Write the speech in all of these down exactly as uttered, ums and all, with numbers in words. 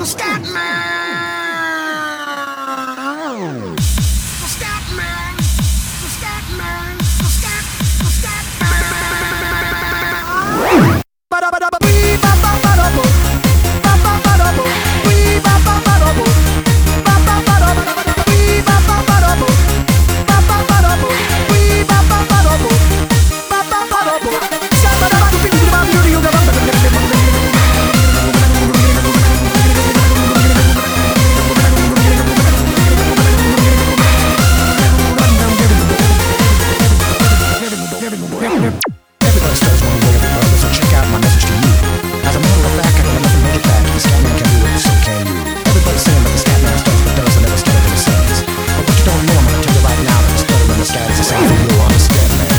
Everybody stutters when we wake up above, so check out my message to you. As a matter of fact, I got nothing hold you back. The Scatman can do it, so can you. Everybody's saying that the Scatman stutters but does and never stutters in the sense. But what you don't know, I'm gonna tell you right now that the stutter and the scat is the same for you. I'm the Scatman.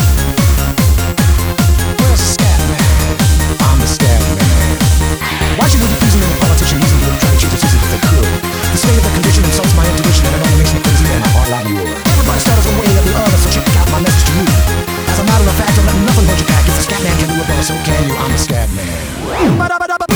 Where's the Scatman? I'm the Scatman. Why should we be pleasing any politician using the trying to cheat us easy if they could? The state of the condition insults my intuition and it only makes me crazy and my heart like yours. Everybody stutters one way or the other, so check out my message to you. As a matter of fact, don't let nothing hold you back. If the Scatman can do it, brother, so can you. I'm the Scatman.